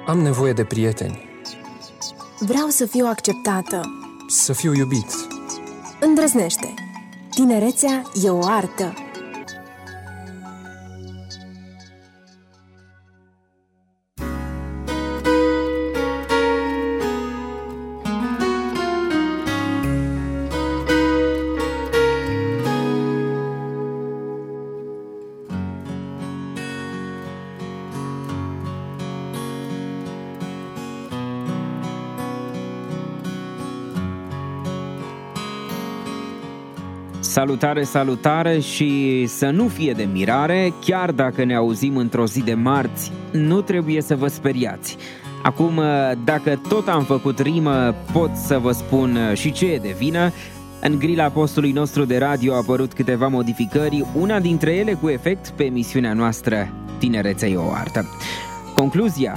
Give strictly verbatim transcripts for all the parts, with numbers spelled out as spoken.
Am nevoie de prieteni. Vreau să fiu acceptată. Să fiu iubit. Îndrăznește. Tinerețea e o artă. Salutare, salutare și să nu fie de mirare, chiar dacă ne auzim într-o zi de marți, nu trebuie să vă speriați. Acum, dacă tot am făcut rimă, pot să vă spun și ce e de vină. În grila postului nostru de radio au apărut câteva modificări, una dintre ele cu efect pe emisiunea noastră Tinerețea e o artă. Concluzia: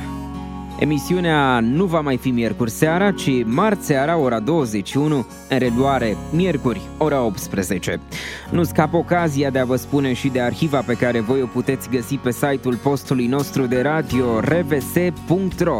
emisiunea nu va mai fi miercuri seara, ci marți seara, ora douăzeci și unu, în reluare miercuri, ora optsprezece. Nu scap ocazia de a vă spune și de arhiva pe care voi o puteți găsi pe site-ul postului nostru de radio r v s punct r o.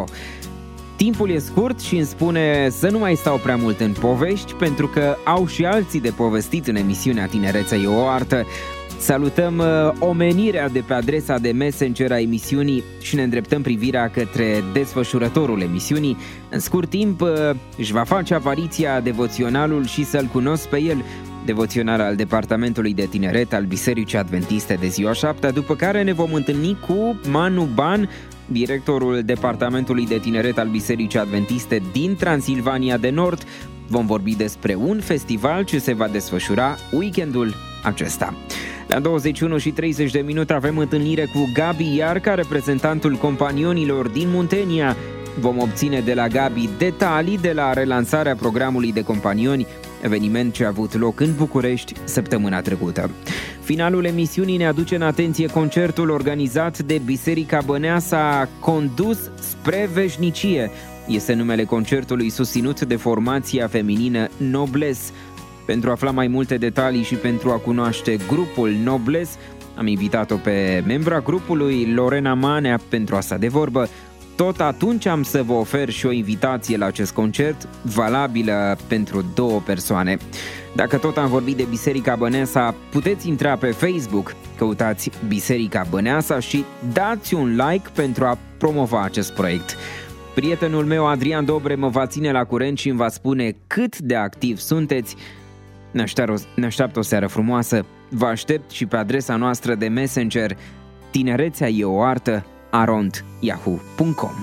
Timpul e scurt și îmi spune să nu mai stau prea mult în povești, pentru că au și alții de povestit în emisiunea Tinerețea e o artă. Salutăm uh, omenirea de pe adresa de Messenger a emisiunii și ne îndreptăm privirea către desfășurătorul emisiunii. În scurt timp uh, își va face apariția devoționalul Și să-l cunosc pe el, devoțional al Departamentului de Tineret al Bisericii Adventiste de Ziua Șaptea, după care ne vom întâlni cu Manu Ban, directorul Departamentului de Tineret al Bisericii Adventiste din Transilvania de Nord. Vom vorbi despre un festival ce se va desfășura weekendul acesta. La douăzeci și unu și treizeci de minute avem întâlnire cu Gabi Iarca, reprezentantul Companionilor din Muntenia. Vom obține de la Gabi detalii de la relansarea programului de companioni, eveniment ce a avut loc în București săptămâna trecută. Finalul emisiunii ne aduce în atenție concertul organizat de Biserica Băneasa, Condus spre veșnicie. Este numele concertului susținut de formația feminină Nobles. Pentru a afla mai multe detalii și pentru a cunoaște grupul Nobles, am invitat-o pe membra grupului, Lorena Manea, pentru a sta de vorbă. Tot atunci am să vă ofer și o invitație la acest concert, valabilă pentru două persoane. Dacă tot am vorbit de Biserica Băneasa, puteți intra pe Facebook, căutați Biserica Băneasa și dați un like pentru a promova acest proiect. Prietenul meu, Adrian Dobre, mă va ține la curent și îmi va spune cât de activ sunteți. Ne așteaptă, ne așteaptă o seară frumoasă. Vă aștept și pe adresa noastră de Messenger tinerețea e o artă arond yahoo punct com.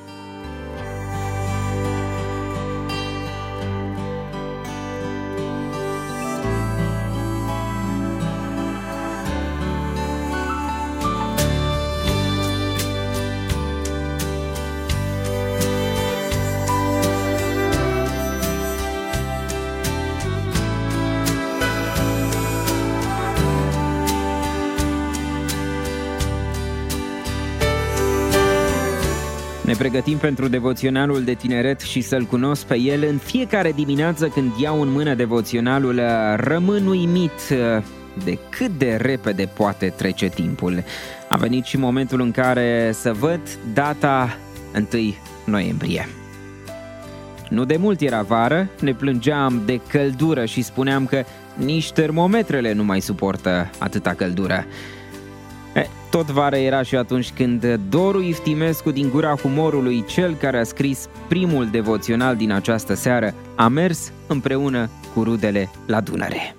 Ne pregătim pentru devoționalul de tineret Și să-l cunosc pe el. În fiecare dimineață când iau în mână devoționalul, rămân uimit de cât de repede poate trece timpul. A venit și momentul în care să văd data întâi noiembrie. Nu de mult era vară, ne plângeam de căldură și spuneam că nici termometrele nu mai suportă atâta căldură. E, tot vară era și atunci când Doru Iftimescu, din Gura Humorului, cel care a scris primul devoțional din această seară, a mers împreună cu rudele la Dunăre.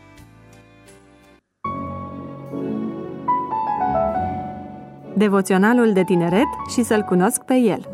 Devoționalul de tineret Și să-l cunosc pe el.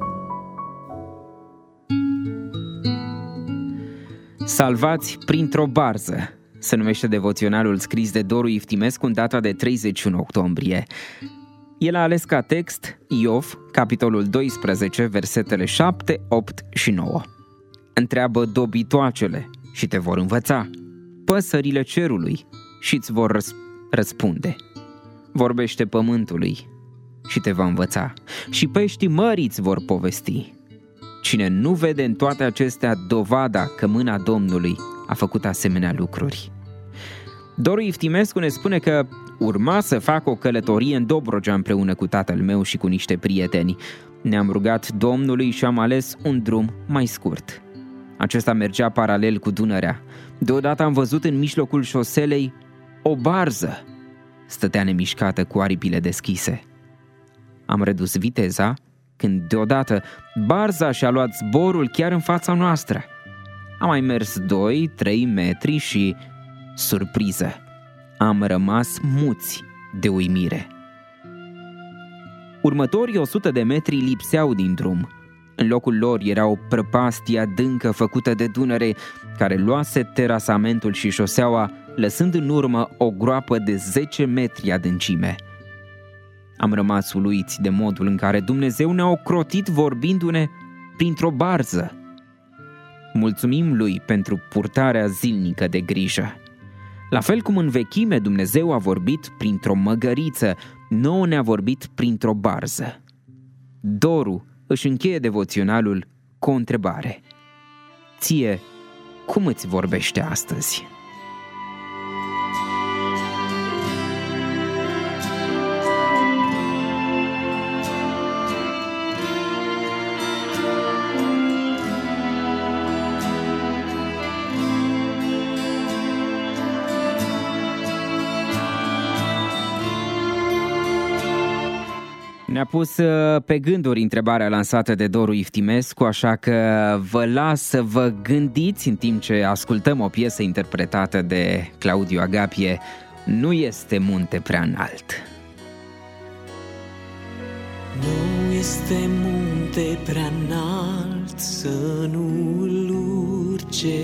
Salvați printr-o barză se numește devoționalul scris de Doru Iftimescu în data de treizeci și unu octombrie. El a ales ca text Iov, capitolul doisprezece, versetele șapte, opt și nouă. Întreabă dobitoacele și te vor învăța, păsările cerului și îți vor răs- răspunde. Vorbește pământului și te va învăța, și peștii mării îți vor povesti. Cine nu vede în toate acestea dovada că mâna Domnului a făcut asemenea lucruri. Doru Iftimescu ne spune că urma să facă o călătorie în Dobrogea împreună cu tatăl meu și cu niște prieteni. Ne-am rugat Domnului și am ales un drum mai scurt. Acesta mergea paralel cu Dunărea. Deodată am văzut în mijlocul șoselei o barză. Stătea nemișcată cu aripile deschise. Am redus viteza când deodată barza și-a luat zborul chiar în fața noastră. Am mai mers doi trei metri și, surpriză, am rămas muți de uimire. Următorii o sută de metri lipseau din drum. În locul lor era o prăpastie adâncă făcută de Dunăre, care luase terasamentul și șoseaua, lăsând în urmă o groapă de zece metri adâncime. Am rămas uluiți de modul în care Dumnezeu ne-a ocrotit vorbindu-ne printr-o barză. Mulțumim Lui pentru purtarea zilnică de grijă. La fel cum în vechime Dumnezeu a vorbit printr-o măgăriță, nouă ne-a vorbit printr-o barză. Doru își încheie devoționalul cu o întrebare. Ție, cum îți vorbește astăzi? Ne-a pus pe gânduri întrebarea lansată de Doru Iftimescu, așa că vă las să vă gândiți în timp ce ascultăm o piesă interpretată de Claudiu Agapie, Nu este munte prea înalt. Nu este munte prea înalt să nu-l urce,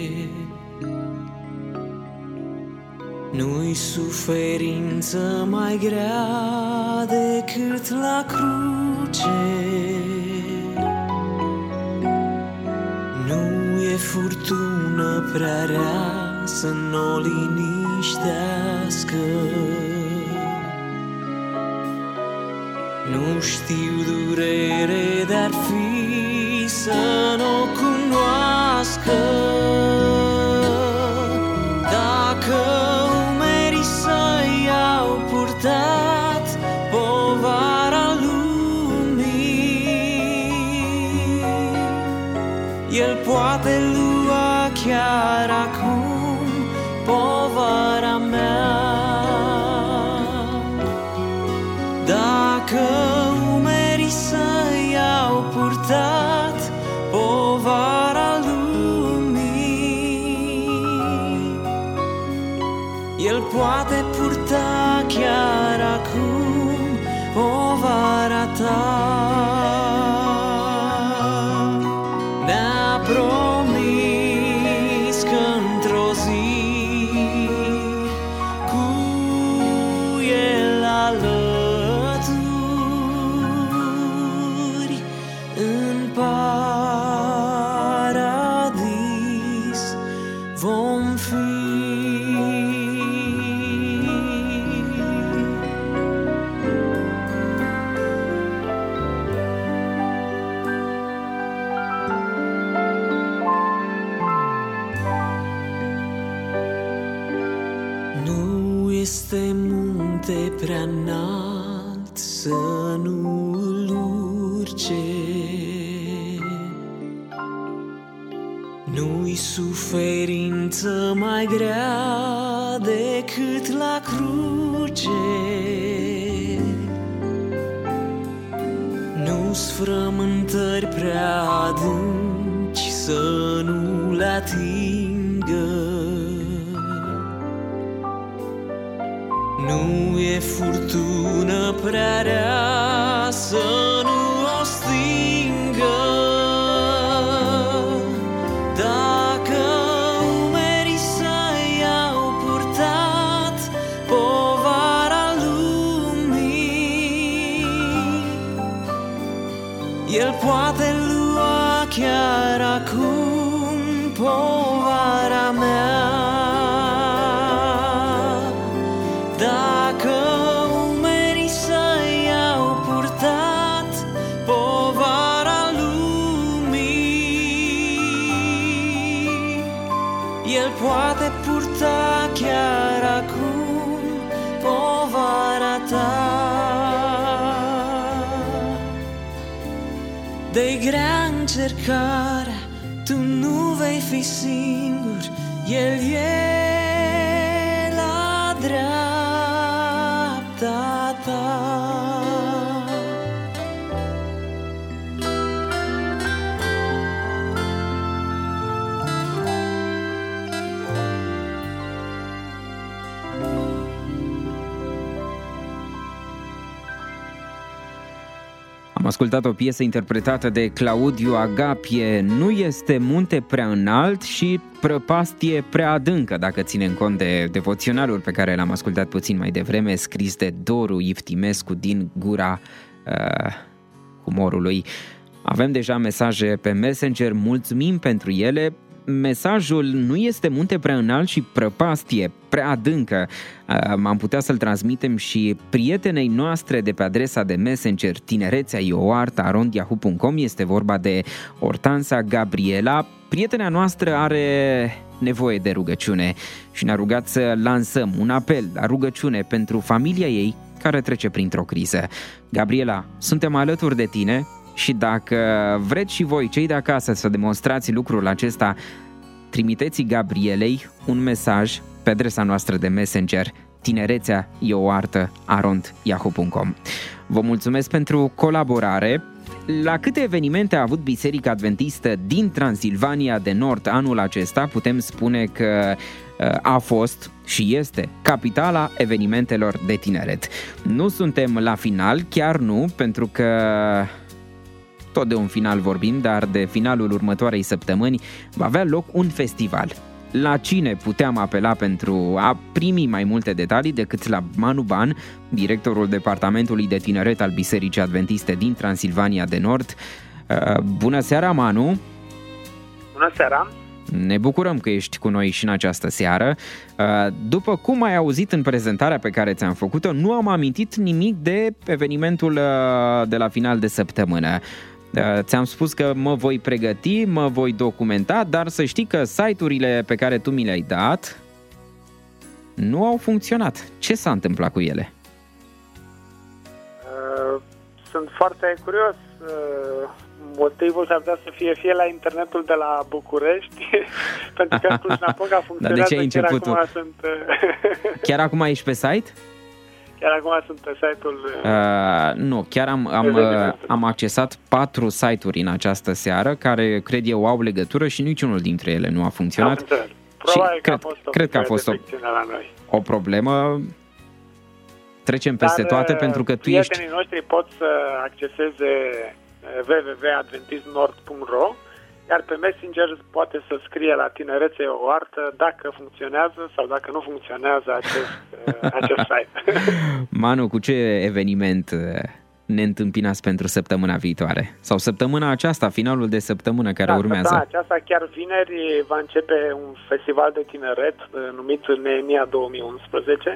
nu-i suferință mai grea decât la cruce. Nu e furtună prea rea să n-o liniștească. Nu știu durere de-ar fi să n-o cunoască. Dacă umerii săi au purtat povara lumii, El poate lua chiar acum povara mea. Dacă umerii săi au purtat povara lumii, El poate purta chiar acum povara ta. Ne-a promis că într-o zi cu El alături în paradis vom fi. Nu este munte prea înalt să nu-l urce, nu-i suferință mai grea decât la cruce. Nu-s frământări prea adânci să nu le atingă. Nu e furtună prea rea să nu o stingă. Dacă umerii săi au purtat povara lumii, El poate lua chiar acum povara mea. Dacă umerii săi au purtat povara lumii, El poate purta chiar acum povara ta. de grea încercarea, tu nu vei fi singur, El e la dreapta ta. Am ascultat o piesă interpretată de Claudiu Agapie, Nu este munte prea înalt și prăpastie prea adâncă, dacă ținem cont de devoționalul pe care l-am ascultat puțin mai devreme, scris de Doru Iftimescu din Gura uh, Humorului. Avem deja mesaje pe Messenger, mulțumim pentru ele. Mesajul Nu este munte prea înalt și prăpastie prea adâncă am putea să-l transmitem și prietenei noastre de pe adresa de Messenger tinerețea ioarta arond yahoo punct com. Este vorba de Hortansa Gabriela. Prietena noastră are nevoie de rugăciune și ne-a rugat să lansăm un apel la rugăciune pentru familia ei care trece printr-o criză. Gabriela, suntem alături de tine. Și dacă vreți și voi, cei de acasă, să demonstrați lucrul acesta, trimiteți Gabrielei un mesaj pe adresa noastră de Messenger tinerețea ioartă arond yahoo punct com. Vă mulțumesc pentru colaborare. La câte evenimente a avut Biserica Adventistă din Transilvania de Nord anul acesta, putem spune că a fost și este capitala evenimentelor de tineret. Nu suntem la final, chiar nu, pentru că tot de un final vorbim, dar de finalul următoarei săptămâni va avea loc un festival. La cine puteam apela pentru a primi mai multe detalii decât la Manu Ban, directorul Departamentului de Tineret al Bisericii Adventiste din Transilvania de Nord. Bună seara, Manu! Bună seara! Ne bucurăm că ești cu noi și în această seară. După cum ai auzit în prezentarea pe care ți-am făcut-o, nu am amintit nimic de evenimentul de la final de săptămână. Ți-am spus că mă voi pregăti, mă voi documenta, dar să știi că site-urile pe care tu mi le-ai dat nu au funcționat. Ce s-a întâmplat cu ele? Sunt foarte curios. Motivul s-ar putea să fie fie la internetul de la București, pentru că Cluj-Napoca funcționează. Dar de ce ai început chiar acum sunt... Chiar acum ești pe site? Chiar acum sunt pe site-ul... Uh, nu, chiar am, am, uh, am accesat patru site-uri în această seară, care cred eu au legătură și niciunul dintre ele nu a funcționat. Probabil că cred, a fost o, cred că a fost o, la noi. o problemă. Trecem peste Dar, toate pentru că tu ești... prietenii noștri pot să acceseze w w w punct adventist nord punct r o, iar pe Messenger poate să scrie la tinerețe o artă dacă funcționează sau dacă nu funcționează acest, acest site. Manu, cu ce eveniment ne întâmpinați pentru săptămâna viitoare? Sau săptămâna aceasta, finalul de săptămână care da, urmează? Da, aceasta chiar vineri va începe un festival de tineret numit Neemia două mii unsprezece.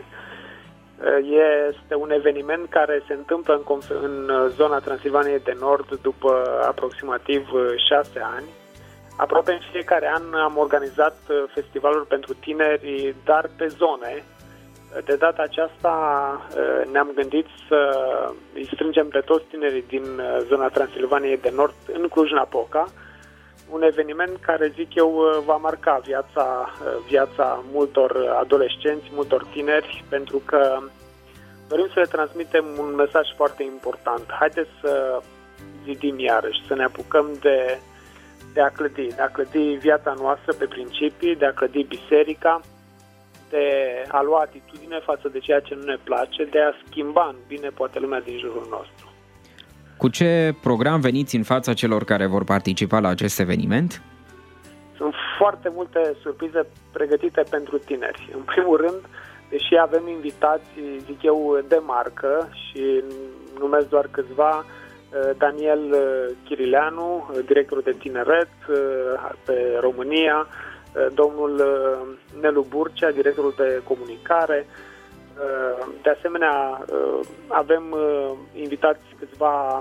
Este un eveniment care se întâmplă în, în zona Transilvaniei de Nord după aproximativ șase ani. Aproape în fiecare an am organizat festivaluri pentru tineri, dar pe zone. De data aceasta ne-am gândit să îi strângem pe toți tinerii din zona Transilvaniei de Nord în Cluj-Napoca. Un eveniment care, zic eu, va marca viața, viața multor adolescenți, multor tineri, pentru că dorim să le transmitem un mesaj foarte important. Haideți să zidim iarăși, să ne apucăm de, de a clădi, de a clădi viața noastră pe principii, de a clădi biserica, de a lua atitudine față de ceea ce nu ne place, de a schimba în bine poate lumea din jurul nostru. Cu ce program veniți în fața celor care vor participa la acest eveniment? Sunt foarte multe surprize pregătite pentru tineri. În primul rând, deși avem invitații, zic eu, de marcă și numesc doar câțiva, Daniel Chirileanu, directorul de tineret pe România, domnul Nelu Burcea, directorul de comunicare. De asemenea, avem invitați câțiva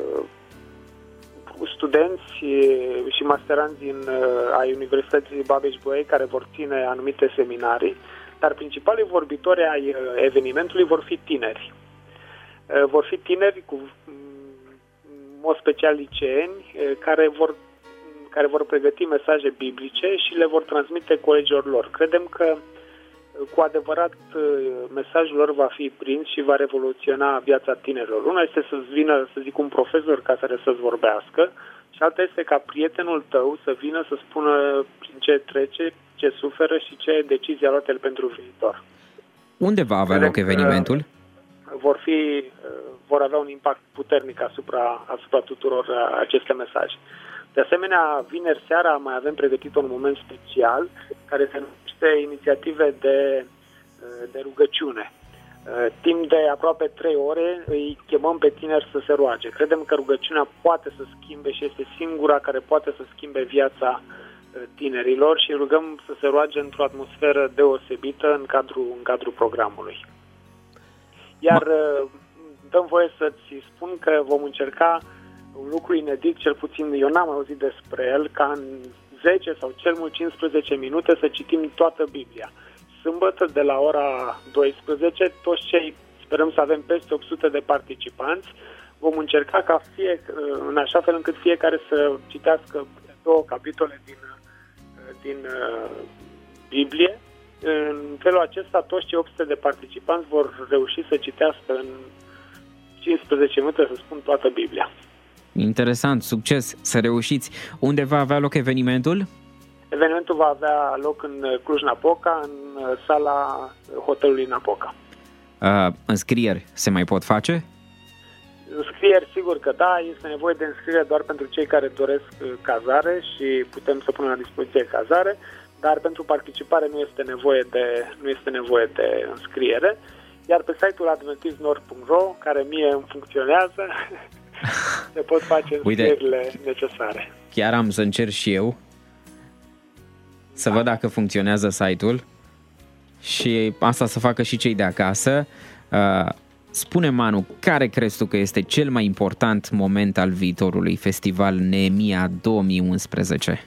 studenți și masteranți din, ai Universității Babeș-Bolyai care vor ține anumite seminarii, dar principalii vorbitori ai evenimentului vor fi tineri. Vor fi tineri cu mod special liceeni, care vor, care vor pregăti mesaje biblice și le vor transmite colegilor lor. Credem că cu adevărat mesajul lor va fi prins și va revoluționa viața tinerilor. Una este să-ți vină, să zic, un profesor ca să să-ți vorbească și alta este ca prietenul tău să vină să spună prin ce trece, ce suferă și ce decizii a luat el pentru viitor. Unde va avea loc evenimentul? Vor, fi, vor avea un impact puternic asupra, asupra tuturor aceste mesaje. De asemenea, vineri seara mai avem pregătit un moment special care se numește inițiative de, de rugăciune. Timp de aproape trei ore îi chemăm pe tineri să se roage. Credem că rugăciunea poate să schimbe și este singura care poate să schimbe viața tinerilor și rugăm să se roage într-o atmosferă deosebită în cadrul, în cadrul programului. Iar dăm voie să-ți spun că vom încerca un lucru inedit, cel puțin eu n-am auzit despre el, ca în zece sau cel mult cincisprezece minute să citim toată Biblia. Sâmbătă de la ora douăsprezece, toți cei, sperăm să avem peste opt sute de participanți, vom încerca ca fie, în așa fel încât fiecare să citească două capitole din, din Biblie. În felul acesta, toți cei opt sute de participanți vor reuși să citească în cincisprezece minute, să spun, toată Biblia. Interesant, succes, să reușiți. Unde va avea loc evenimentul? Evenimentul va avea loc în Cluj-Napoca, în sala hotelului Napoca. Uh, înscrieri se mai pot face? Înscrieri, sigur că da, este nevoie de înscriere doar pentru cei care doresc cazare și putem să punem la dispoziție cazare, dar pentru participare nu este nevoie de, nu este nevoie de înscriere. Iar pe site-ul adventist nord punct ro, care mie îmi funcționează, se pot face înscrierile Uite, necesare. Chiar am să încerc și eu să da. văd dacă funcționează site-ul și asta să facă și cei de acasă. Spune, Manu, care crezi tu că este cel mai important moment al viitorului festival Neemia două mii unsprezece?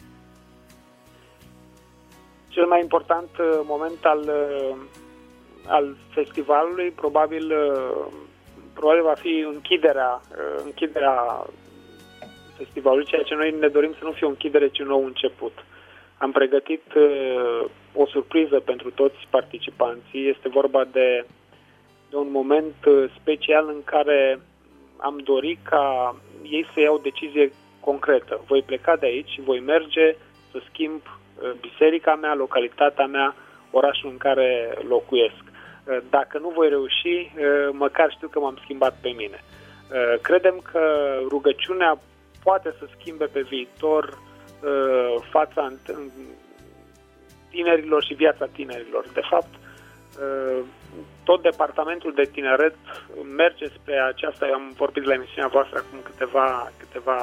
Cel mai important moment al, al festivalului probabil, probabil va fi închiderea, închiderea festivalului, ceea ce noi ne dorim să nu fie o închidere, ci un nou început. Am pregătit o surpriză pentru toți participanții. Este vorba de, de un moment special în care am dorit ca ei să iau o decizie concretă. Voi pleca de aici și voi merge să schimb biserica mea, localitatea mea, orașul în care locuiesc. Dacă nu voi reuși, măcar știu că m-am schimbat pe mine. Credem că rugăciunea poate să schimbe pe viitor fața tinerilor și viața tinerilor. De fapt, tot departamentul de tineret merge spre aceasta. Eu am vorbit la emisiunea voastră acum câteva, câteva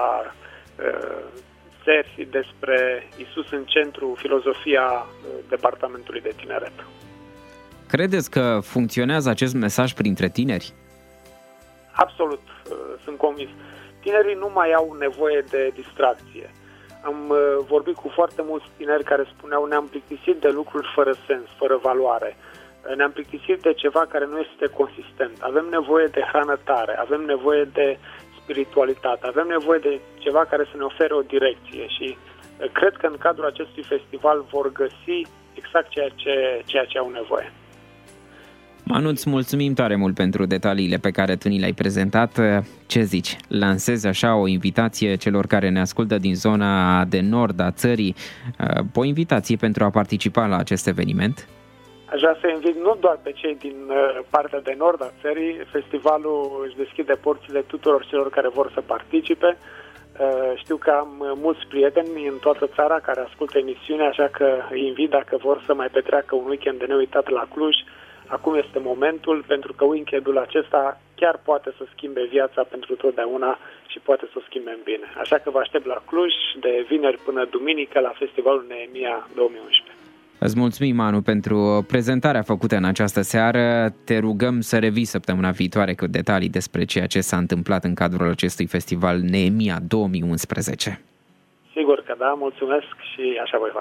seri despre Iisus în centru, filozofia departamentului de tineret. Credeți că funcționează acest mesaj printre tineri? Absolut, sunt convins. Tinerii nu mai au nevoie de distracție. Am vorbit cu foarte mulți tineri care spuneau: ne-am plictisit de lucruri fără sens, fără valoare. Ne-am plictisit de ceva care nu este consistent. Avem nevoie de hrană tare, avem nevoie de spiritualitate, avem nevoie de ceva care să ne ofere o direcție și cred că în cadrul acestui festival vor găsi exact ceea ce, ceea ce au nevoie. Manu, îți mulțumim tare mult pentru detaliile pe care tu ni le-ai prezentat. Ce zici? Lansezi așa o invitație celor care ne ascultă din zona de nord a țării, o invitație pentru a participa la acest eveniment? Aș vrea să invit nu doar pe cei din partea de nord a țării. Festivalul își deschide porțile tuturor celor care vor să participe. Știu că am mulți prieteni în toată țara care ascultă emisiunea, așa că îi invit, dacă vor să mai petreacă un weekend de neuitat la Cluj, acum este momentul, pentru că weekendul acesta chiar poate să schimbe viața pentru totdeauna și poate să o schimbe în bine. Așa că vă aștept la Cluj de vineri până duminică la Festivalul Neemia două mii unsprezece. Îți mulțumim, Manu, pentru prezentarea făcută în această seară. Te rugăm să revii săptămâna viitoare cu detalii despre ceea ce s-a întâmplat în cadrul acestui festival Neemia două mii unsprezece. Sigur că da, mulțumesc și așa voi face.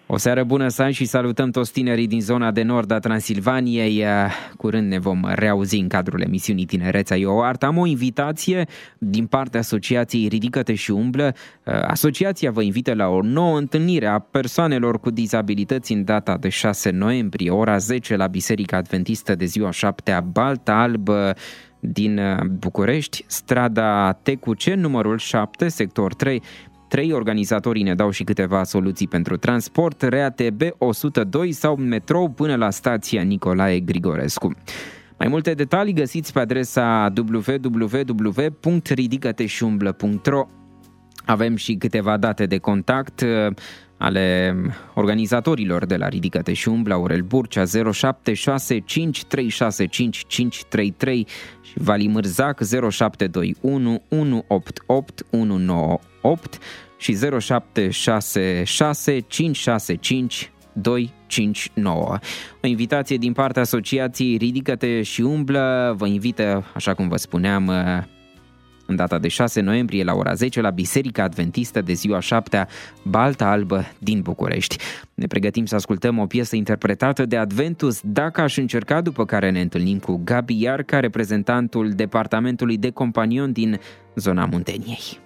O seară bună să ai și salutăm toți tinerii din zona de nord a Transilvaniei. Curând ne vom reauzi în cadrul emisiunii Tinerețea e o artă. Am o invitație din partea Asociației Ridică-te și umblă. Asociația vă invită la o nouă întâlnire a persoanelor cu dizabilități în data de șase noiembrie, ora zece, la Biserica Adventistă de ziua șaptea Balta Albă din București, strada Tecuceni, numărul șapte, sector trei. Trei organizatorii ne dau și câteva soluții pentru transport, R A T B o sută doi sau metrou până la stația Nicolae Grigorescu. Mai multe detalii găsiți pe adresa w w w punct ridică te și umblă punct r o. Avem și câteva date de contact ale organizatorilor de la Ridică-te și umblă: Aurel Burcea zero șapte șase cinci trei șase cinci cinci trei trei și Vali Mârzac zero șapte doi unu unu opt opt unu nouă opt și zero șapte șase șase cinci șase cinci doi cinci nouă. O invitație din partea Asociației Ridică-te și umblă vă invită, așa cum vă spuneam, în data de șase noiembrie la ora zece la Biserica Adventistă de ziua șaptea Balta Albă din București. Ne pregătim să ascultăm o piesă interpretată de Adventus, Dacă aș încerca, după care ne întâlnim cu Gabi Iarca, reprezentantul departamentului de companion din zona Munteniei.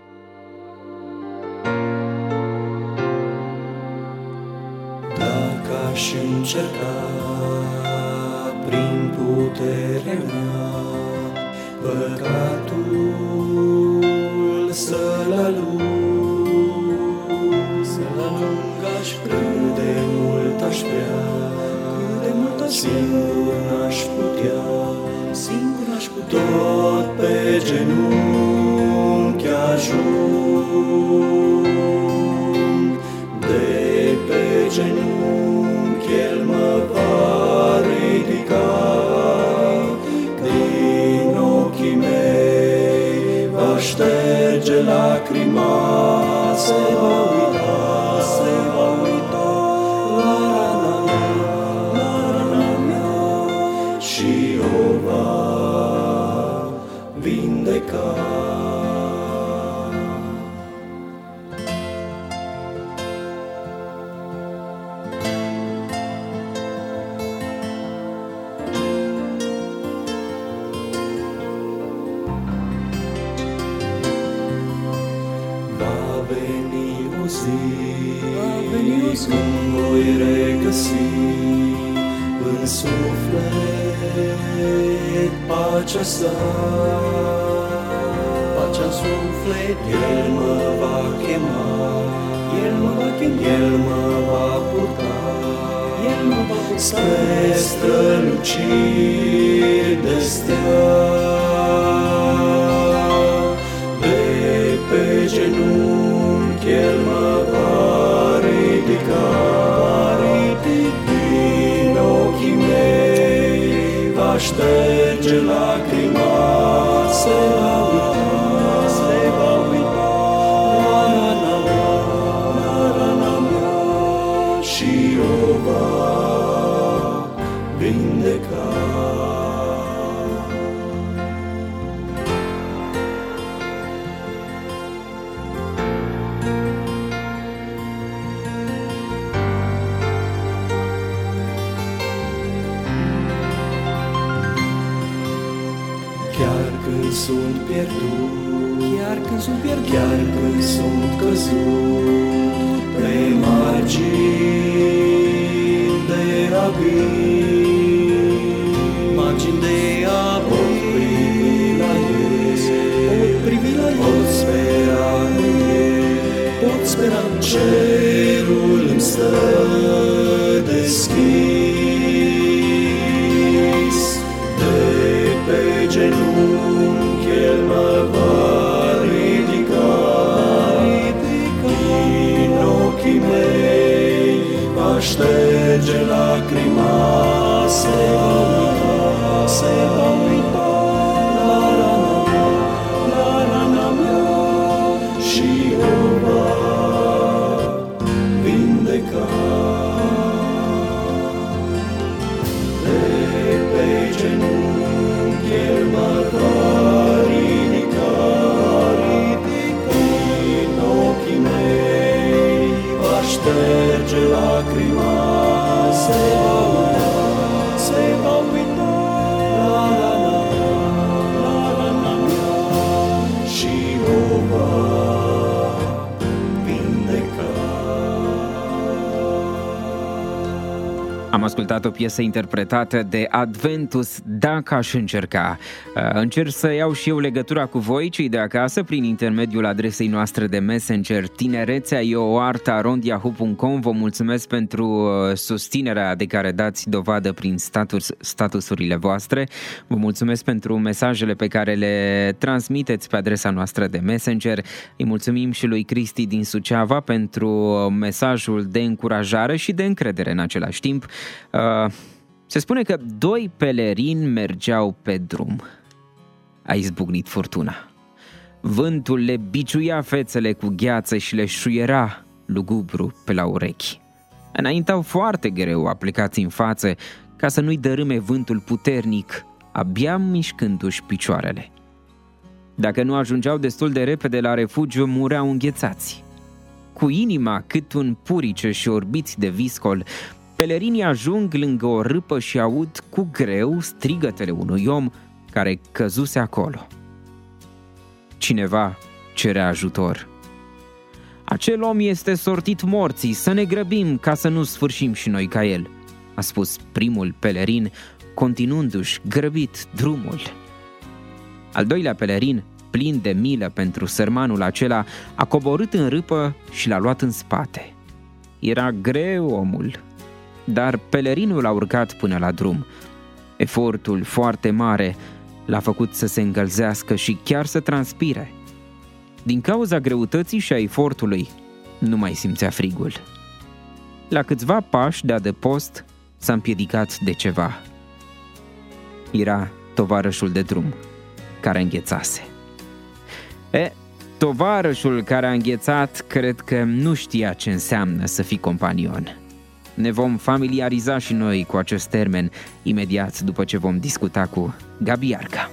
Dacă aș încerca prin puterea mea păcatul să-l alung, să-l alung aș vrea, cât de mult aș vrea, cât de mult aș singur n-aș putea, singur n-aș putea, tot pe genunchi ajung, de pe genunchi El mă va ridica, din ochii mei va șterge lacrima, se va uita, se va uita la rana mea, la rana mea și o va vindeca. Când voi regăsi în suflet pacea sa, pacea suflet, El mă va chema, El mă va chema, El mă va purta, El mă va purta spre străluciri de stea, de pe genunchi El mă va ridica, din ochii mei va șterge lacrima, se va uita, se va uita la rana mea, la rana mea și o va vindeca. Sunt pierdut, chiar când sunt pierdut, chiar când sunt căzut pe margini de abis, margini de abis, pot privi la El, pot spera în El, pot spera în cerul îmi stă deschis, de pe genunchi El mă va ridica, din ochii mei va șterge lacrima, se va uita, se va uita la rana mea, la rana mea și o va vindeca. De pe genunchi El mă va ridica, din ochii mei va șterge la lacrima se va uita, se va uita, la la la la, la la la la, și o va vindeca. Am ascultat o piesă interpretată de Adventus, Dacă aș încerca. Încerc să iau și eu legătura cu voi, cei de acasă, prin intermediul adresei noastre de Messenger tinerețea e o artă arond yahoo punct com. Vă mulțumesc pentru susținerea de care dați dovadă prin status, statusurile voastre. Vă mulțumesc pentru mesajele pe care le transmiteți pe adresa noastră de Messenger. Îi mulțumim și lui Cristi din Suceava pentru mesajul de încurajare și de încredere în același timp. Uh, se spune că doi pelerini mergeau pe drum. A izbucnit furtuna. Vântul le biciuia fețele cu gheață și le șuiera lugubru pe la urechi. Înaintau foarte greu, aplicați în față, ca să nu-i dărâme vântul puternic, abia mișcându-și picioarele. Dacă nu ajungeau destul de repede la refugiu, mureau înghețați. Cu inima cât un purice și orbiți de viscol, pelerinii ajung lângă o râpă și aud cu greu strigătele unui om care căzuse acolo. Cineva cerea ajutor. Acel om este sortit morții, să ne grăbim ca să nu sfârșim și noi ca el, a spus primul pelerin, continuându-și grăbit drumul. Al doilea pelerin, plin de milă pentru sărmanul acela, a coborât în râpă și l-a luat în spate. Era greu omul, dar pelerinul a urcat până la drum. Efortul foarte mare l-a făcut să se încălzească și chiar să transpire. Din cauza greutății și a efortului, nu mai simțea frigul. La câțiva pași de adăpost s-a împiedicat de ceva. Era tovarășul de drum, care înghețase. E, tovarășul care a înghețat cred că nu știa ce înseamnă să fii companion. Ne vom familiariza și noi cu acest termen imediat după ce vom discuta cu Gabi Iarca.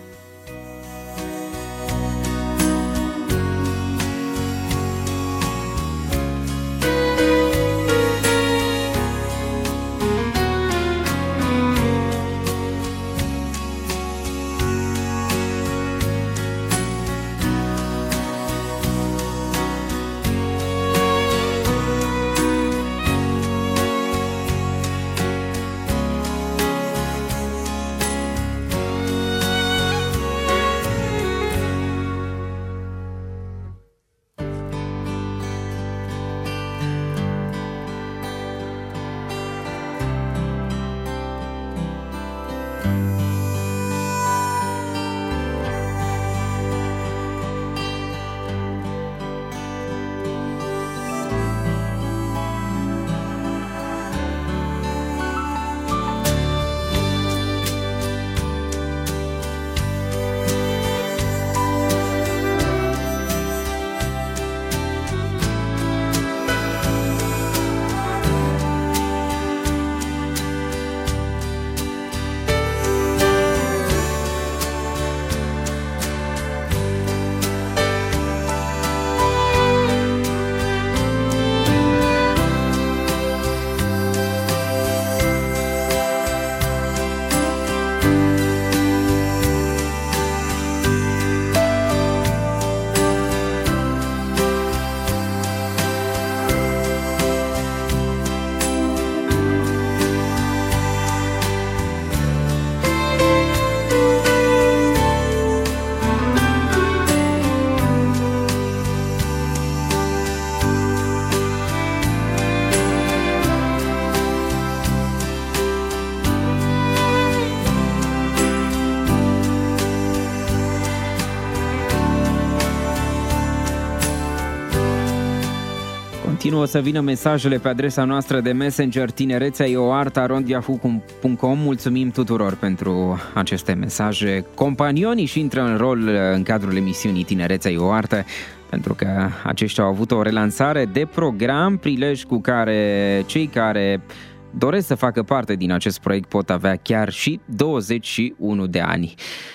Continuă să vină mesajele pe adresa noastră de Messenger tinerețea e o artă arond yahoo punct com. Mulțumim tuturor pentru aceste mesaje. Companionii și intră în rol în cadrul emisiunii Tinerețea e o artă, pentru că aceștia au avut o relansare de program, prilej cu care cei care doresc să facă parte din acest proiect pot avea chiar și douăzeci și unu de ani.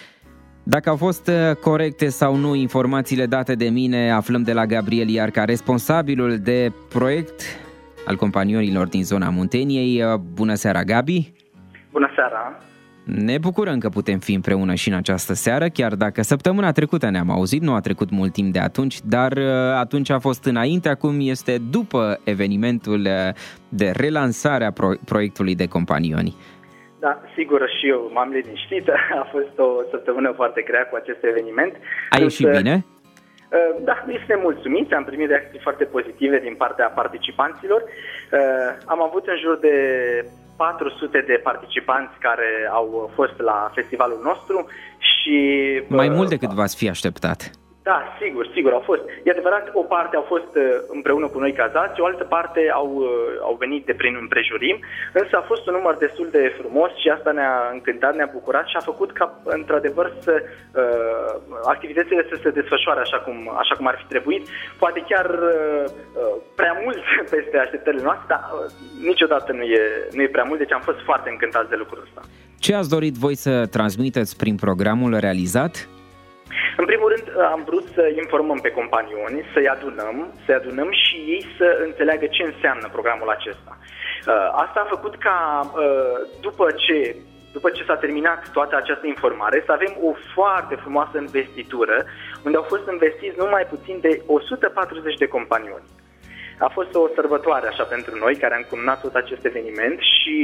Dacă au fost corecte sau nu informațiile date de mine, aflăm de la Gabriel Iarca, responsabilul de proiect al companionilor din zona Munteniei. Bună seara, Gabi! Bună seara! Ne bucurăm că putem fi împreună și în această seară, chiar dacă săptămâna trecută ne-am auzit, nu a trecut mult timp de atunci, dar atunci a fost înainte, acum este după evenimentul de relansare a pro- proiectului de companioni. Da, sigur, și eu m-am liniștit, a fost o săptămână foarte grea cu acest eveniment. A ieșit bine? Da, suntem mulțumiți, am primit reacții foarte pozitive din partea participanților. Am avut în jur de patru sute de participanți care au fost la festivalul nostru și... Mai mult decât v-ați fi așteptat. Da, sigur, sigur, au fost. E adevărat, o parte au fost împreună cu noi cazați, o altă parte au, au venit de prin împrejurim, însă a fost un număr destul de frumos și asta ne-a încântat, ne-a bucurat și a făcut ca, într-adevăr, să uh, activitățile să se desfășoare așa cum, așa cum ar fi trebuit. Poate chiar uh, prea mult peste așteptările noastre, dar uh, niciodată nu e, nu e prea mult, deci am fost foarte încântați de lucrul ăsta. Ce ați dorit voi să transmiteți prin programul realizat? În primul rând, am vrut să informăm pe companioni, să-i adunăm, să-i adunăm și ei să înțeleagă ce înseamnă programul acesta. Asta a făcut ca, după ce, după ce s-a terminat toată această informare, să avem o foarte frumoasă investitură, unde au fost investiți numai puțin de o sută patruzeci de companioni. A fost o sărbătoare așa pentru noi, care am cumnat tot acest eveniment și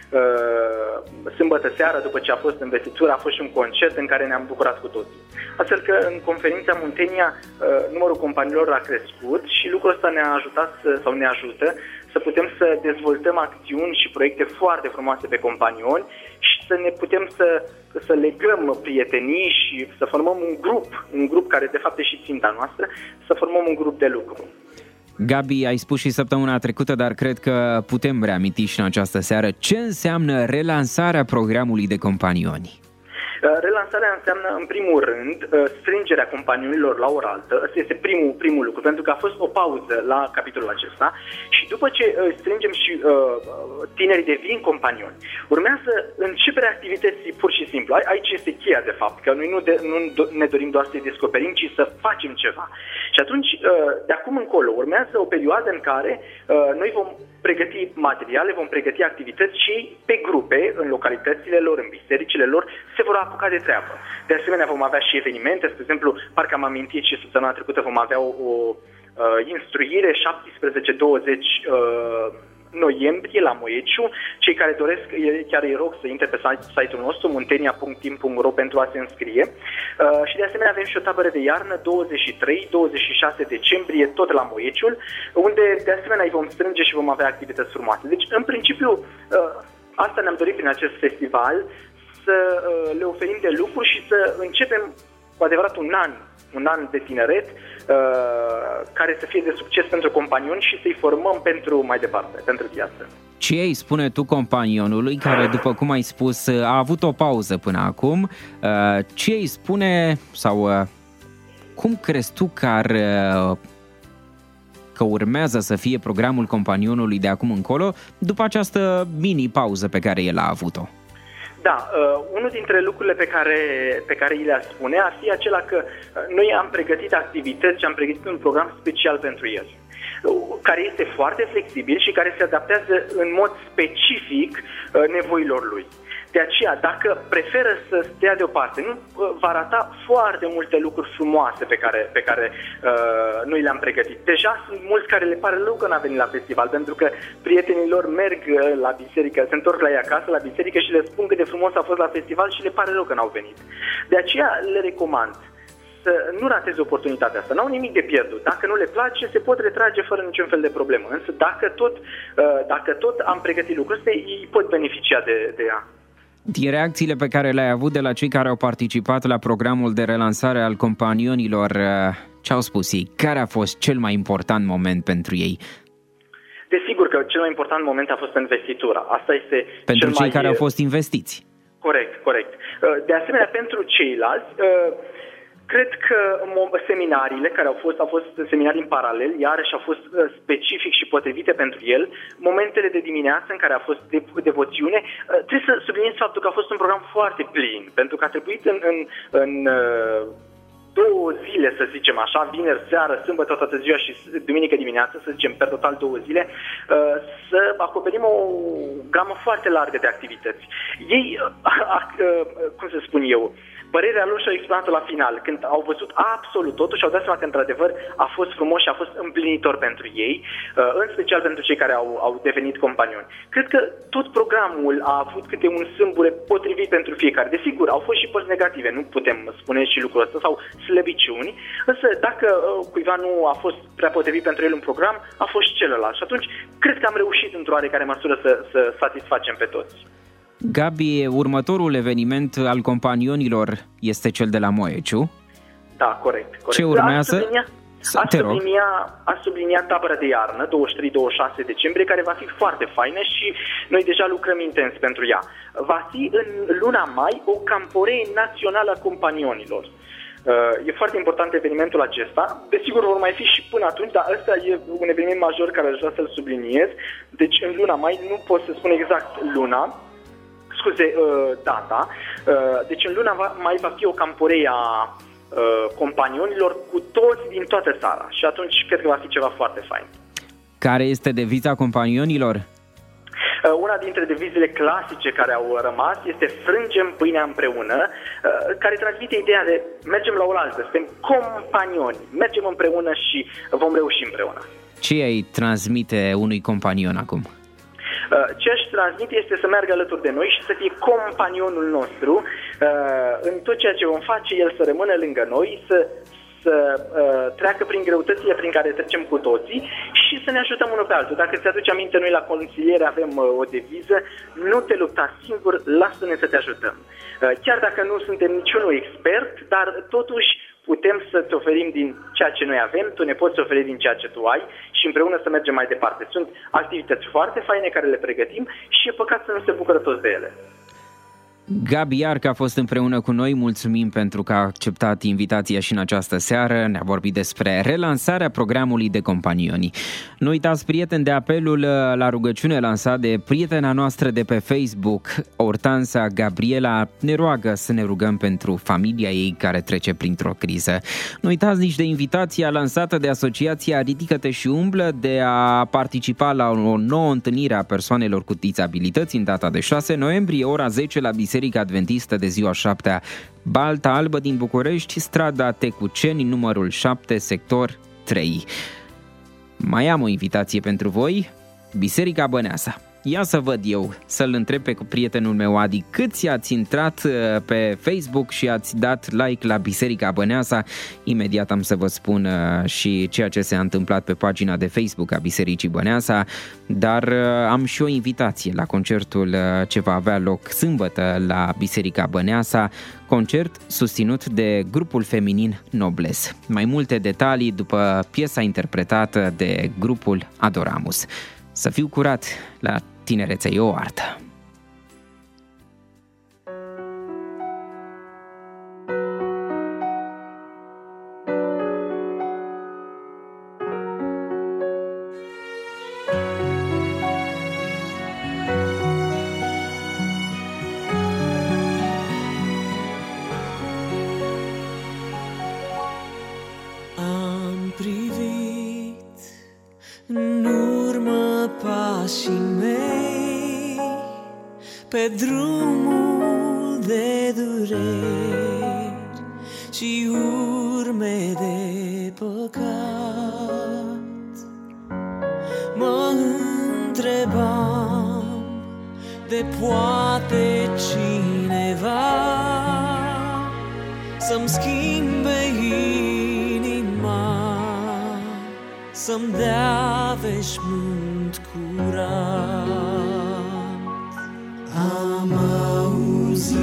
uh, sâmbătă seara, după ce a fost investitura, a fost și un concert în care ne-am bucurat cu toții. Astfel că în conferința Muntenia uh, numărul companiilor a crescut și lucrul ăsta ne-a ajutat să, sau ne ajută să putem să dezvoltăm acțiuni și proiecte foarte frumoase pe companioni și să ne putem să, să legăm prietenii și să formăm un grup, un grup care de fapt e și ținta noastră, să formăm un grup de lucru. Gabi, ai spus și săptămâna trecută, dar cred că putem reaminti și în această seară ce înseamnă relansarea programului de companioni. Relansarea înseamnă, în primul rând, strângerea companionilor la oaltă. Asta este primul, primul lucru, pentru că a fost o pauză la capitolul acesta și după ce strângem și uh, tinerii devin companioni, urmează începerea activității pur și simplu. Aici este cheia, de fapt, că noi nu, de, nu ne dorim doar să-i descoperim, ci să facem ceva. Și atunci, uh, de acum încolo, urmează o perioadă în care uh, noi vom pregăti materiale, vom pregăti activități și pe grupe, în localitățile lor, în bisericile lor, se vor apuca de treabă. De asemenea, vom avea și evenimente, spre exemplu, parcă am amintit și săptămâna trecută vom avea o, o uh, instruire șaptesprezece douăzeci uh, noiembrie la Moieciu. Cei care doresc, chiar îi rog să intre pe site-ul nostru muntenia punct tim punct ro pentru a se înscrie. Uh, și de asemenea avem și o tabără de iarnă douăzeci și trei douăzeci și șase decembrie, tot la Moieciul, unde de asemenea îi vom strânge și vom avea activități frumoase. Deci, în principiu, uh, asta ne-am dorit prin acest festival, să uh, le oferim de lucru și să începem cu adevărat un an, un an de tineret uh, care să fie de succes pentru companioni și să-i formăm pentru mai departe, pentru viață. Ce îi spune tu companionului care, după cum ai spus, a avut o pauză până acum? Uh, ce îi spune sau uh, cum crezi tu că, ar, uh, că urmează să fie programul companionului de acum încolo după această mini-pauză pe care el a avut-o? Da, uh, unul dintre lucrurile pe care, pe care îi le-a spune ar fi acela că uh, noi am pregătit activități și am pregătit un program special pentru el, uh, care este foarte flexibil și care se adaptează în mod specific uh, nevoilor lui. De aceea, dacă preferă să stea deoparte, nu va rata foarte multe lucruri frumoase pe care, pe care uh, noi le-am pregătit. Deja sunt mulți care le pare rău că n-a venit la festival, pentru că prietenii lor merg la biserică, se întorc la ei acasă, la biserică și le spun cât de frumos a fost la festival și le pare rău că n-au venit. De aceea le recomand să nu rateze oportunitatea asta. N-au nimic de pierdut. Dacă nu le place, se pot retrage fără niciun fel de problemă. Însă dacă tot, uh, dacă tot am pregătit lucruri astea, ei pot beneficia de, de ea. Din reacțiile pe care le-ai avut de la cei care au participat la programul de relansare al companionilor, ce au spus ei? Care a fost cel mai important moment pentru ei? Desigur că cel mai important moment a fost investitura. Asta este pentru cel cei mai... care au fost investiți. Corect, corect. De asemenea, pentru ceilalți, cred că seminariile care au fost, au fost seminarii în paralel, iarăși au fost specific și potrivite pentru el. Momentele de dimineață în care a fost de, devoțiune, trebuie să subliniez faptul că a fost un program foarte plin, pentru că a trebuit în, în, în două zile, să zicem așa, vineri seară, sâmbătă toată ziua și duminică dimineață, să zicem, per total două zile, să acoperim o gamă foarte largă de activități. Ei, cum să spun eu, părerea lor și-au exprimat la final, când au văzut absolut totul și au dat seama că într-adevăr a fost frumos și a fost împlinitor pentru ei, în special pentru cei care au, au devenit companioni. Cred că tot programul a avut câte un sâmbure potrivit pentru fiecare. Desigur, au fost și părți negative, nu putem spune și lucrul ăsta, sau slăbiciuni, însă dacă cuiva nu a fost prea potrivit pentru el un program, a fost celălalt. Și atunci, cred că am reușit într-o oarecare măsură să, să satisfacem pe toți. Gabi, următorul eveniment al companionilor este cel de la Moeciu. Da, corect. corect. Ce urmează? A sublinia, a sublinia, a sublinia tabăra de iarnă, douăzeci și trei douăzeci și șase decembrie, care va fi foarte faină și noi deja lucrăm intens pentru ea. Va fi în luna mai o camporee națională a companionilor. E foarte important evenimentul acesta. Desigur, vor mai fi și până atunci, dar ăsta e un eveniment major care aș vrea să-l subliniez. Deci în luna mai, nu pot să spun exact luna, scuze, data. Deci în luna mai va fi o camporee a companionilor cu toți din toată țara. Și atunci cred că va fi ceva foarte fain. Care este deviza companionilor? Una dintre devizele clasice care au rămas este frângem pâinea împreună, care transmite ideea de mergem la oaltă, suntem companioni, mergem împreună și vom reuși împreună. Ce îi transmite unui companion acum? Ce aș transmite este să meargă alături de noi și să fie companionul nostru în tot ceea ce vom face, el să rămână lângă noi, să să uh, treacă prin greutățile prin care trecem cu toții și să ne ajutăm unul pe altul. Dacă ți-aduci aminte, noi la consiliere avem uh, o deviză: nu te lupta singur, lasă-ne să te ajutăm. Uh, chiar dacă nu suntem niciunul expert, dar totuși putem să-ți oferim din ceea ce noi avem, tu ne poți oferi din ceea ce tu ai și împreună să mergem mai departe. Sunt activități foarte faine care le pregătim și e păcat să nu se bucură toți de ele. Gabi Iarca a fost împreună cu noi, mulțumim pentru că a acceptat invitația și în această seară, ne-a vorbit despre relansarea programului de companioni. Nu uitați, prieteni, de apelul la rugăciune lansat de prietena noastră de pe Facebook, Ortansa Gabriela, ne roagă să ne rugăm pentru familia ei care trece printr-o criză. Nu uitați nici de invitația lansată de Asociația Ridică-te și umblă de a participa la o nouă întâlnire a persoanelor cu dizabilități în data de șase noiembrie, ora zece, la Biserica Adventistă de ziua șaptea, Balta Albă din București, strada Tecuceni, numărul șapte, sector trei. Mai am o invitație pentru voi, Biserica Băneasa. Ia să văd eu, să-l întreb pe prietenul meu Adi, câți ați intrat pe Facebook și ați dat like la Biserica Băneasa. Imediat am să vă spun și ceea ce s-a întâmplat pe pagina de Facebook a Bisericii Băneasa, dar am și o invitație la concertul ce va avea loc sâmbătă la Biserica Băneasa, concert susținut de grupul feminin Nobles. Mai multe detalii după piesa interpretată de grupul Adoramus. Să fiu curat, la tinerețe e o artă. Am privit în urmă pașii mei pe drumul de dureri și urme de păcat. Mă întrebam de poate cineva să-mi schimbe inima, să-mi dea veșmânt curat. Am auzit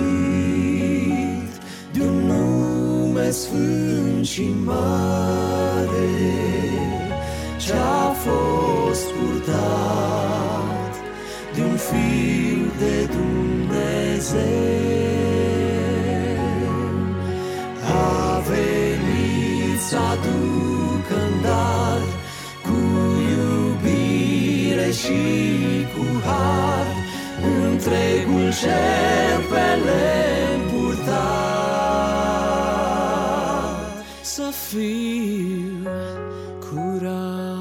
de-un nume sfânt și mare ce-a fost purtat de-un Fiu de Dumnezeu. A venit să aducă în dar cu iubire și cu har întregul cer pe lemn purtat. fiu curat.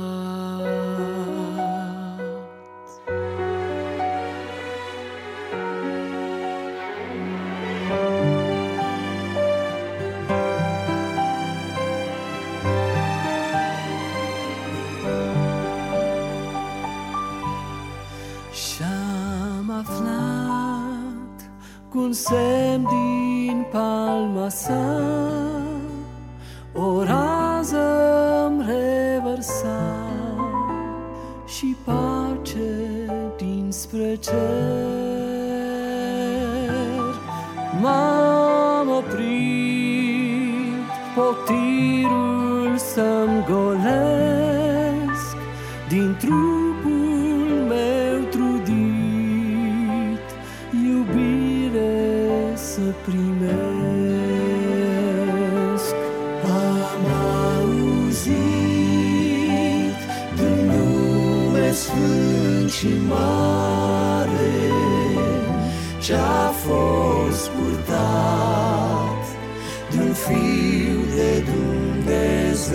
Și-am aflat cu un semn din palma sa, o rază-mi revărsa și pace dinspre cer. M-am oprit potirul să-mi golesc din trupul meu trudit, iubire să primesc. Am auzit de nume sfânt și mare, ce-a fost purtat de-un Fiu de Dumnezeu.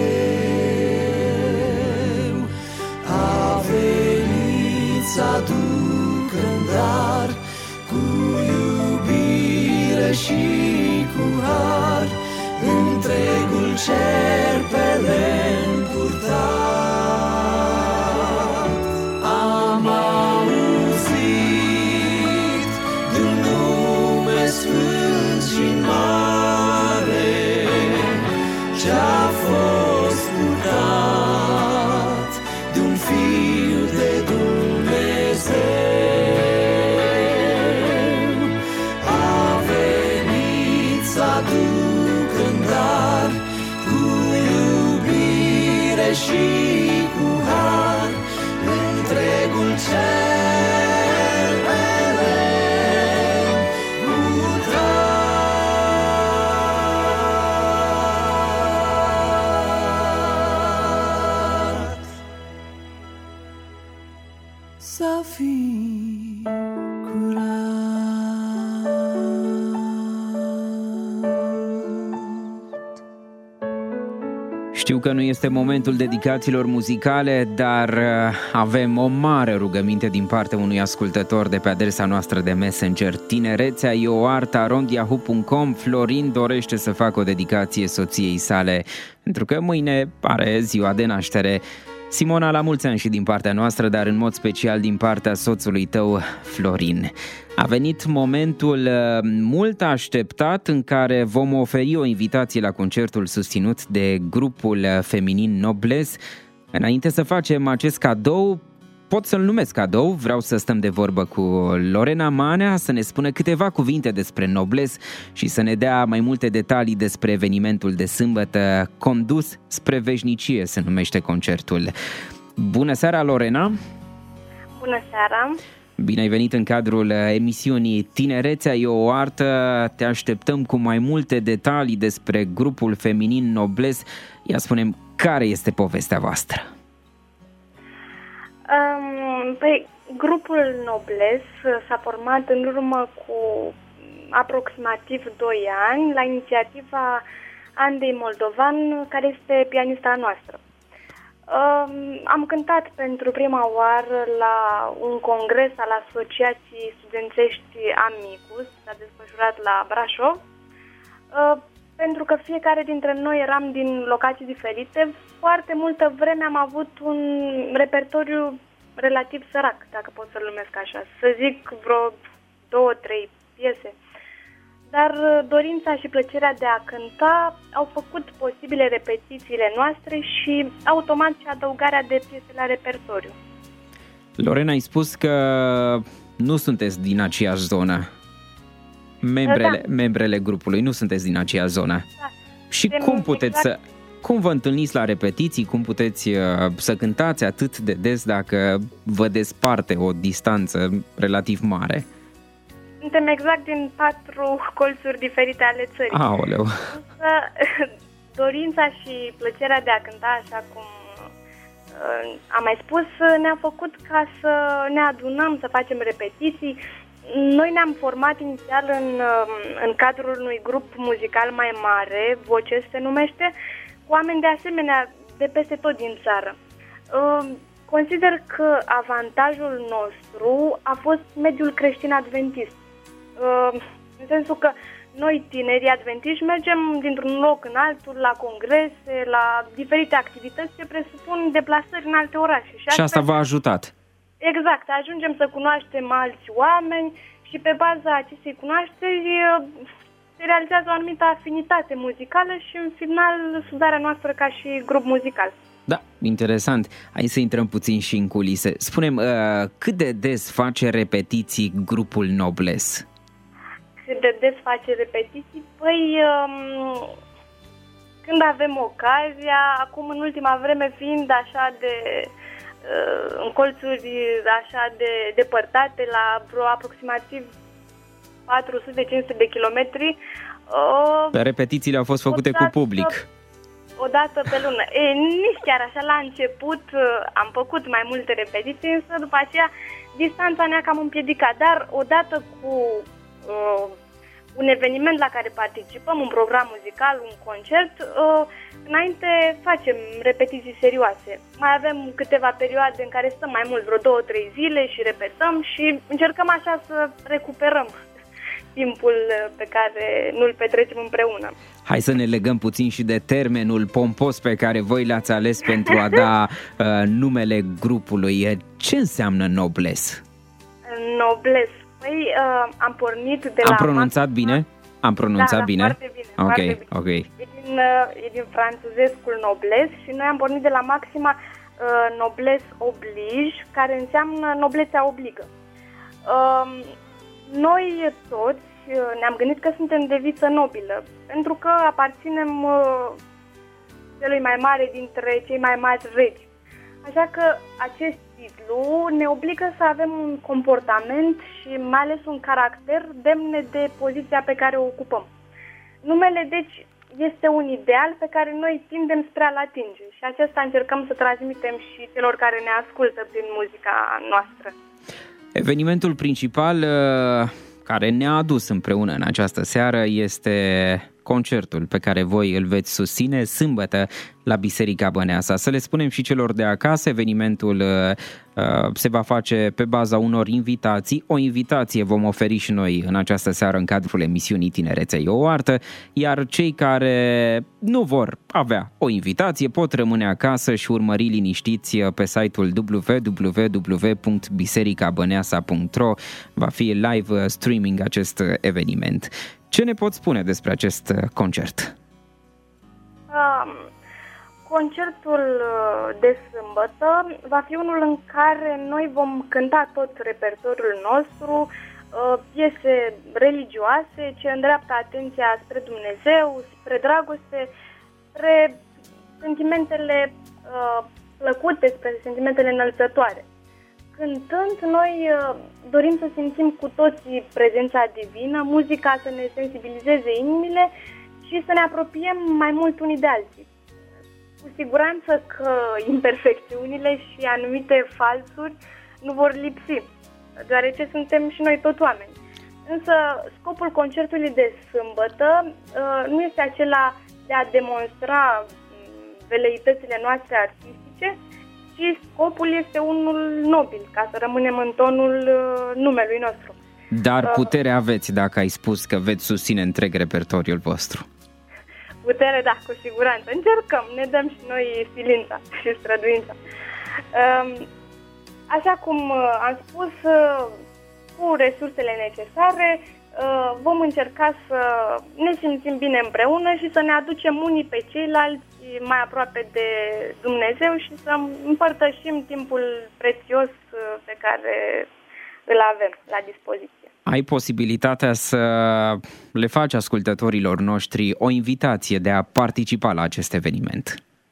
A venit să aducă în dar cu iubire și cu har întregul cer pe len purtat. Am auzit de-un nume sfânt și mare, ce-a fost purtat de-un Fiu de Dumnezeu. A venit să aducă în dar cu iubire și cu har întregul cer pe len purtat. Să fii curat. Știu că nu este momentul dedicațiilor muzicale, dar uh, avem o mare rugăminte din partea unui ascultător de pe adresa noastră de Messenger. Tinerețea e o artă arond yahoo punct com. Florin dorește să facă o dedicație soției sale, pentru că mâine are ziua de naștere. Simona, la mulți ani și din partea noastră, dar în mod special din partea soțului tău, Florin. A venit momentul mult așteptat în care vom oferi o invitație la concertul susținut de grupul feminin Noblesse. Înainte să facem acest cadou, pot să-l numesc cadou, vreau să stăm de vorbă cu Lorena Manea, să ne spună câteva cuvinte despre Noblesse și să ne dea mai multe detalii despre evenimentul de sâmbătă, Condus spre veșnicie se numește concertul. Bună seara, Lorena! Bună seara! Bine ai venit în cadrul emisiunii Tinerețea e o artă. Te așteptăm cu mai multe detalii despre grupul feminin Noblesse. Ia spune-mi, care este povestea voastră? Um, păi, grupul Noblesse s-a format în urmă cu aproximativ doi ani la inițiativa Andei Moldovan, care este pianista noastră. Um, am cântat pentru prima oară la un congres al Asociației Studențești Amicus, s-a desfășurat la Brașov. Uh, pentru că fiecare dintre noi eram din locații diferite, foarte multă vreme am avut un repertoriu relativ sărac, dacă pot să-l numesc așa, să zic vreo două, trei piese. Dar dorința și plăcerea de a cânta au făcut posibile repetițiile noastre și automat și adăugarea de piese la repertoriu. Lorena, ai spus că nu sunteți din aceeași zonă. Membrele, da. membrele grupului nu sunteți din aceeași zonă. Da. Și de cum puteți exact... să... Cum vă întâlniți la repetiții? Cum puteți uh, să cântați atât de des dacă vă desparte o distanță relativ mare? Suntem exact din patru colțuri diferite ale țării. Aoleu! Însă, dorința și plăcerea de a cânta, așa cum uh, am mai spus, ne-a făcut ca să ne adunăm, să facem repetiții. noi ne-am format inițial în, în cadrul unui grup muzical mai mare, Voce se numește, cu oameni de asemenea de peste tot din țară. Consider că avantajul nostru a fost mediul creștin adventist. În sensul că noi, tinerii adventiști, mergem dintr-un loc în altul, la congrese, la diferite activități ce presupun deplasări în alte orașe. Și, și asta v-a ajutat. Exact, ajungem să cunoaștem alți oameni și pe baza acestei cunoașteri se realizează o anumită afinitate muzicală și în final sudarea noastră ca și grup muzical. Da, interesant. Hai să intrăm puțin și în culise. Spune-mi, uh, cât de des face repetiții grupul Nobles? Cât de des face repetiții? Păi, um, când avem ocazia, acum în ultima vreme fiind așa de... în colțuri așa de depărtate, la vreo aproximativ patru sute cinci sute de kilometri. Repetițiile au fost făcute dată, cu public. O dată pe lună. E, nici chiar așa la început am făcut mai multe repetiții, însă după aceea distanța ne-a cam împiedicat. Dar odată cu uh, un eveniment la care participăm, un program muzical, un concert, uh, înainte facem repetiții serioase. Mai avem câteva perioade în care stăm mai mult, vreo două, trei zile și repetăm și încercăm așa să recuperăm timpul pe care nu-l petrecem împreună. Hai să ne legăm puțin și de termenul pompos pe care voi l-ați ales pentru a da uh, numele grupului. Ce înseamnă Nobles? Nobles. Păi uh, am pornit de am la... Am pronunțat bine? Am pronunțat da, bine? foarte bine. Ok, foarte bine. ok. E din, uh, e din franțuzescul noblesse și noi am pornit de la maxima uh, noblesse oblige, care înseamnă noblețea obligă. Uh, noi toți uh, ne-am gândit că suntem de viță nobilă, pentru că aparținem uh, celui mai mare dintre cei mai mari regi. Așa că acest titlu ne obligă să avem un comportament și mai ales un caracter demne de poziția pe care o ocupăm. Numele, deci, este un ideal pe care noi tindem spre a-l atinge și acesta încercăm să transmitem și celor care ne ascultă prin muzica noastră. Evenimentul principal care ne-a adus împreună în această seară este concertul pe care voi îl veți susține sâmbătă la Biserica Băneasa. Să le spunem și celor de acasă, evenimentul uh, se va face pe baza unor invitații. O invitație vom oferi și noi în această seară în cadrul emisiunii Tinerețea e o artă, iar cei care nu vor avea o invitație pot rămâne acasă și urmări liniștiți pe site-ul w w w punct biserica băneasa punct r o. Va fi live streaming acest eveniment. Ce ne poți spune despre acest concert? Um, concertul de sâmbătă va fi unul în care noi vom cânta tot repertoriul nostru, piese religioase ce îndreaptă atenția spre Dumnezeu, spre dragoste, spre sentimentele uh, plăcute, spre sentimentele înălțătoare. Cântând, noi dorim să simțim cu toții prezența divină, muzica să ne sensibilizeze inimile și să ne apropiem mai mult unii de alții. Cu siguranță că imperfecțiunile și anumite falsuri nu vor lipsi, deoarece suntem și noi tot oameni. Însă scopul concertului de sâmbătă nu este acela de a demonstra veleitățile noastre artistice, și scopul este unul nobil, ca să rămânem în tonul uh, numelui nostru. Dar putere aveți dacă ai spus că veți susține întreg repertoriul vostru. Putere, da, cu siguranță. Încercăm, ne dăm și noi silința și străduința. Uh, așa cum uh, am spus, uh, cu resursele necesare, uh, vom încerca să ne simțim bine împreună și să ne aducem unii pe ceilalți mai aproape de Dumnezeu și să împărtășim timpul prețios pe care îl avem la dispoziție. Ai posibilitatea să le faci ascultătorilor noștri o invitație de a participa la acest eveniment?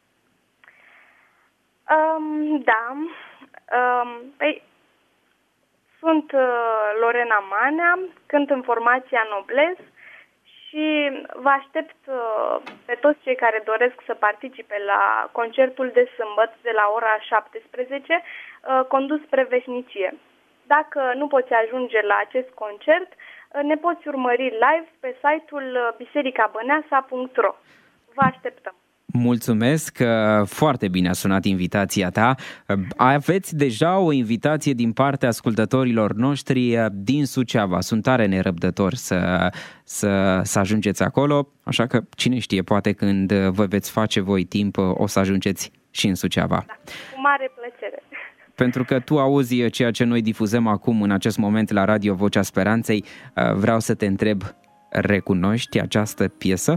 Um, da. Um, păi, sunt uh, Lorena Manea, cânt în formația Noblesse și vă aștept uh, pe toți cei care doresc să participe la concertul de sâmbătă de la ora șaptesprezece, uh, condus spre veșnicie. Dacă nu poți ajunge la acest concert, ne poți urmări live pe site-ul biserica băneasa punct ro. Vă așteptăm! Mulțumesc, foarte bine a sunat invitația ta. Aveți deja o invitație din partea ascultătorilor noștri din Suceava. Sunt tare nerăbdători să, să, să ajungeți acolo, așa că cine știe, poate când vă veți face voi timp o să ajungeți și în Suceava. Da, cu mare plăcere. Pentru că tu auzi ceea ce noi difuzăm acum în acest moment la Radio Vocea Speranței, vreau să te întreb, recunoști această piesă?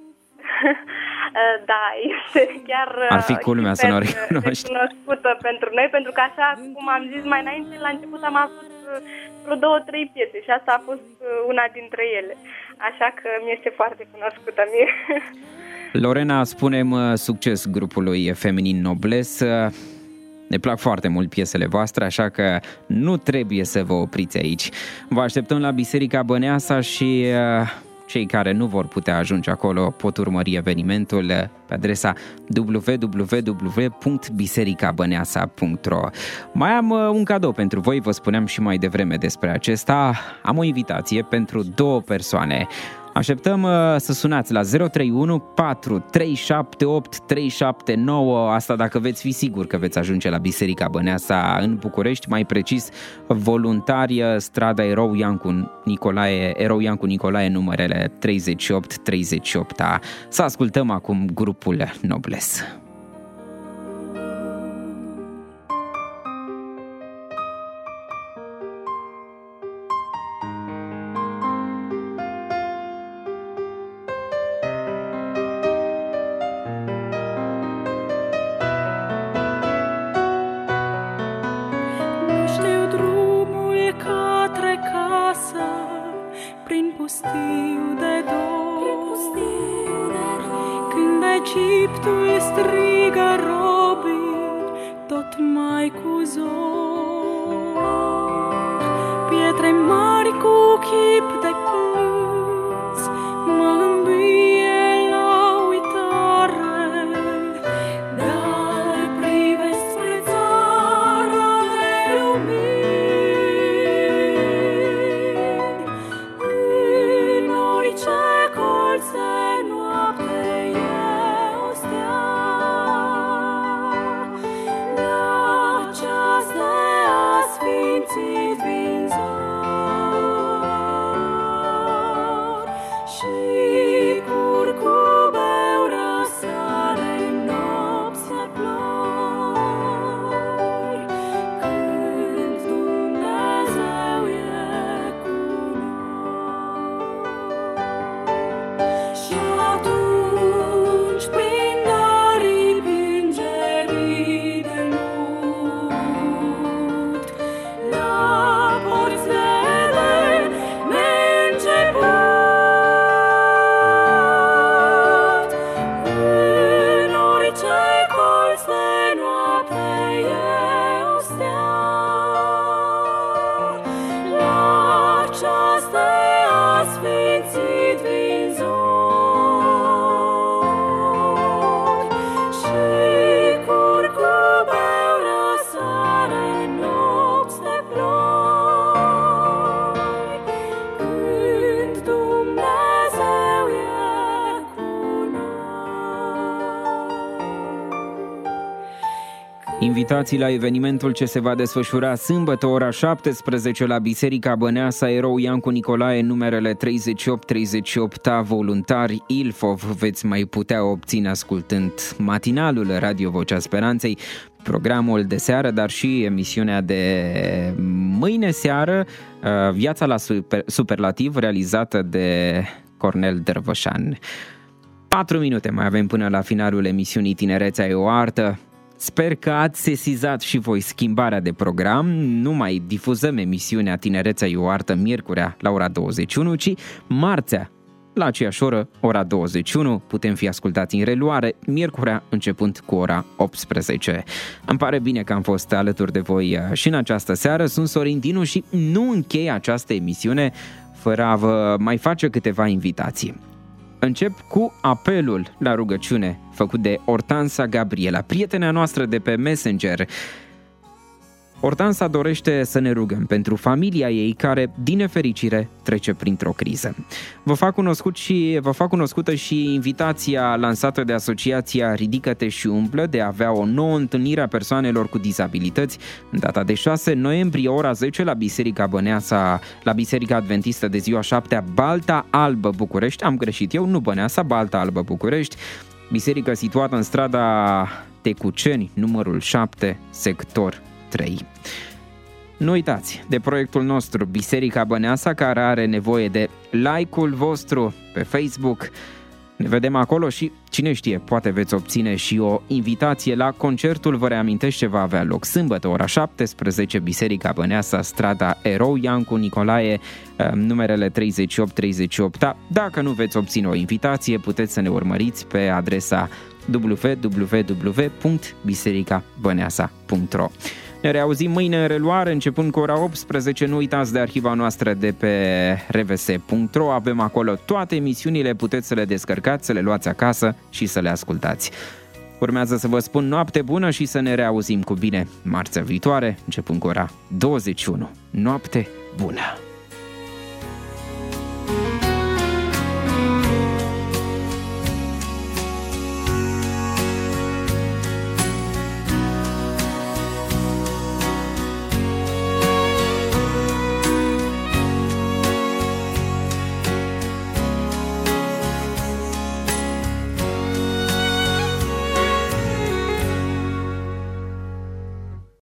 Da, este chiar ar fi culmea să nu o recunoști. Recunoscută pentru noi, pentru că așa cum am zis mai înainte, la început am avut vreo două, trei piese și asta a fost una dintre ele. Așa că mi este foarte cunoscută mie. Lorena, spunem succes grupului feminin Nobles. Ne plac foarte mult piesele voastre, așa că nu trebuie să vă opriți aici. Vă așteptăm la Biserica Băneasa și cei care nu vor putea ajunge acolo pot urmări evenimentul pe adresa w w w punct biserica băneasa punct ro. Mai am un cadou pentru voi, vă spuneam și mai devreme despre acesta. Am o invitație pentru două persoane. Așteptăm să sunați la zero trei unu patru trei șapte opt trei șapte nouă, asta dacă veți fi sigur că veți ajunge la Biserica Băneasa în București, mai precis voluntari, strada Erou Iancu Nicolae, Erou Iancu Nicolae, numerele treizeci și opt treizeci și opt. Să ascultăm acum grupul Nobles. Egiptul strigă robii, tot mai cu zor. Pietre mari cu chip de plâns mă îmbie la uitare, dar privesc spre țara de lumini. În orice colț de noapte Invitații la evenimentul ce se va desfășura sâmbătă ora șaptesprezece la Biserica Băneasa Erou Iancu Nicolae, numerele treizeci și opt treizeci și opt, voluntari Ilfov, veți mai putea obține ascultând matinalul Radio Vocea Speranței, programul de seară, dar și emisiunea de mâine seară, Viața la super, Superlativ, realizată de Cornel Dărvășan. Patru minute mai avem până la finalul emisiunii Tinerețea e o artă. Sper că ați sesizat și voi schimbarea de program. Nu mai difuzăm emisiunea Tinerețea e o artă miercurea la ora douăzeci și unu, ci marțea la aceeași oră, ora douăzeci și unu, putem fi ascultați în reluare, miercurea începând cu ora optsprezece. Îmi pare bine că am fost alături de voi și în această seară. Sunt Sorin Dinu și nu închei această emisiune fără a vă mai face câteva invitații. Încep cu apelul la rugăciune făcut de Ortansa Gabriela, prietena noastră de pe Messenger. Hortansa dorește să ne rugăm pentru familia ei care, din nefericire, trece printr-o criză. Vă fac cunoscut și vă fac cunoscută și invitația lansată de Asociația Ridică-te și umplă de a avea o nouă întâlnire a persoanelor cu dizabilități în data de șase noiembrie, ora zece, la Biserica Băneasa, la Biserica Adventistă de ziua șaptea, Balta Albă, București. Am greșit eu, nu Băneasa, Balta Albă, București. Biserică situată în strada Tecuceni, numărul șapte, sector trei. Nu uitați de proiectul nostru Biserica Băneasa, care are nevoie de like-ul vostru pe Facebook. Ne vedem acolo și, cine știe, poate veți obține și o invitație la concertul. Vă reamintesc ce va avea loc sâmbătă, ora șaptesprezece, Biserica Băneasa, strada Erou Iancu Nicolae, numerele treizeci și opt treizeci și opt. Da, dacă nu veți obține o invitație, puteți să ne urmăriți pe adresa w w w punct biserica băneasa punct r o. Ne reauzim mâine în reluare, începând cu ora optsprezece. Nu uitați de arhiva noastră de pe r v s punct r o. Avem acolo toate emisiunile, puteți să le descărcați, să le luați acasă și să le ascultați. Urmează să vă spun noapte bună și să ne reauzim cu bine marțea viitoare, începând cu ora douăzeci și unu. Noapte bună!